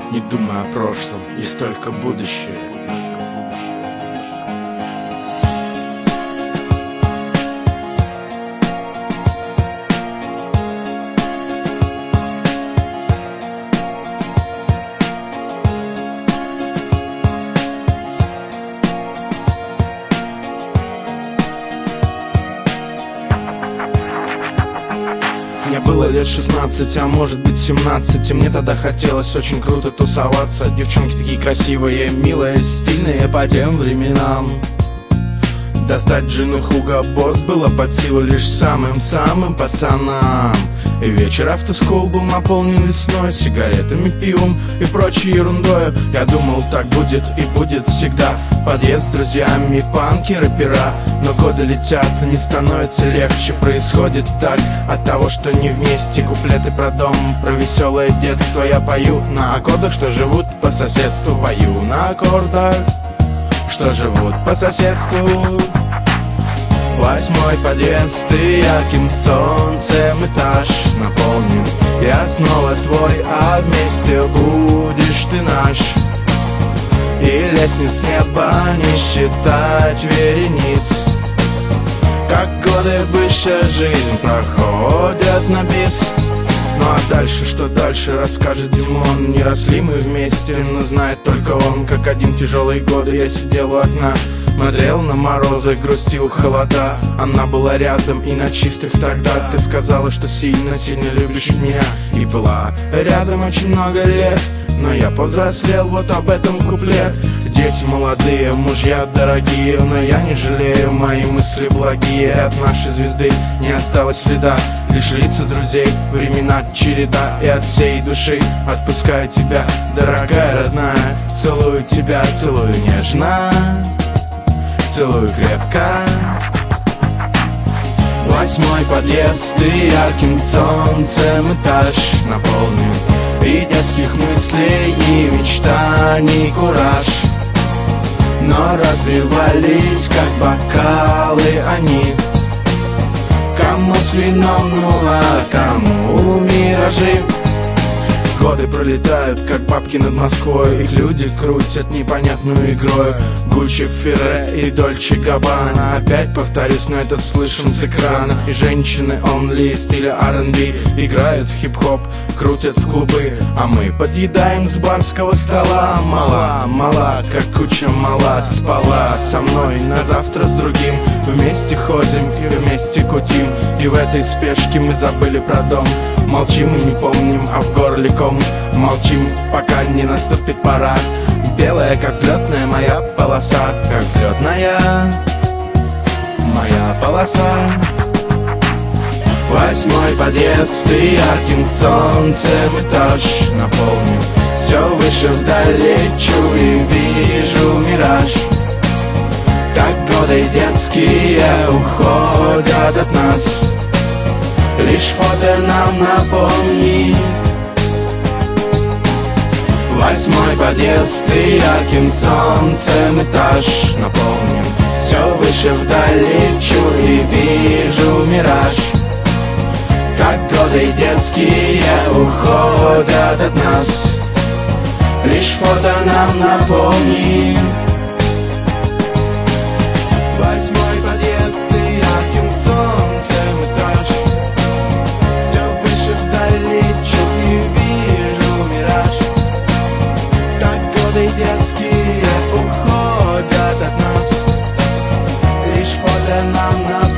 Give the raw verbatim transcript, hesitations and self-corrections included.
не думая о прошлом, есть только будущее. Мне было лет шестнадцать, а может быть семнадцать, и мне тогда хотелось очень круто тусоваться. Девчонки такие красивые, милые, стильные по тем временам. Достать джин и Хуго Босс было под силу лишь самым-самым пацанам. И вечер автоскол был наполнен весной, сигаретами, пивом и прочей ерундой. Я думал, так будет и будет всегда. Подъезд с друзьями, панки, рэпера. Но годы летят, не становится легче. Происходит так от того, что не вместе. Куплеты про дом, про веселое детство я пою на аккордах, что живут по соседству. Пою на аккордах, что живут по соседству. Восьмой подъезд и ярким солнцем этаж наполнен. Я снова твой, а вместе будешь ты наш. И лестниц неба не считать верениц. Как годы выше жизнь проходят на бис. Ну а дальше, что дальше, расскажет Димон. Не росли мы вместе, но знает только он. Как один тяжелые годы я сидел у окна, смотрел на морозы, грустил холода. Она была рядом и на чистых тогда. Ты сказала, что сильно-сильно любишь меня. И была рядом очень много лет. Но я повзрослел, вот об этом куплет. Дети молодые, мужья дорогие, но я не жалею, мои мысли благие. От нашей звезды не осталось следа, лишь лица друзей, времена череда. И от всей души отпускаю тебя, дорогая родная. Целую тебя, целую нежно, целую крепко. Восьмой подъезд и ярким солнцем этаж наполнен. И детских мыслей, и мечтаний кураж. Но разбивались, как бокалы они. Кому с вином, ну а кому миражи. Годы пролетают, как бабки над Москвой. Их люди крутят непонятную игрой. Гуччи, Ферре и Дольче Габбана. Опять повторюсь, но это слышен с экрана. И женщины онли стиля ар энд би играют в хип-хоп, крутят в клубы. А мы подъедаем с барского стола. Мала, мала, как куча мала. Спала со мной, на завтра с другим. Вместе ходим и вместе кутим. И в этой спешке мы забыли про дом. Молчим и не помним, а в горле ком. Молчим, пока не наступит пора. Белая, как взлетная моя полоса. Как взлетная моя полоса. Восьмой подъезд и ярким солнцем этаж наполнен. Все выше вдали, чую, вижу мираж. Так годы детские уходят от нас. Лишь фото нам напомни. Восьмой подъезд и ярким солнцем этаж наполнен. Все выше вдали, чую, вижу мираж. Как годы детские уходят от нас. Лишь фото нам напомни. Восьмой подъезд и ярким солнцем этаж. Все выше вдали, чую, вижу мираж. Так годы детские уходят от нас. Лишь фото нам напомни.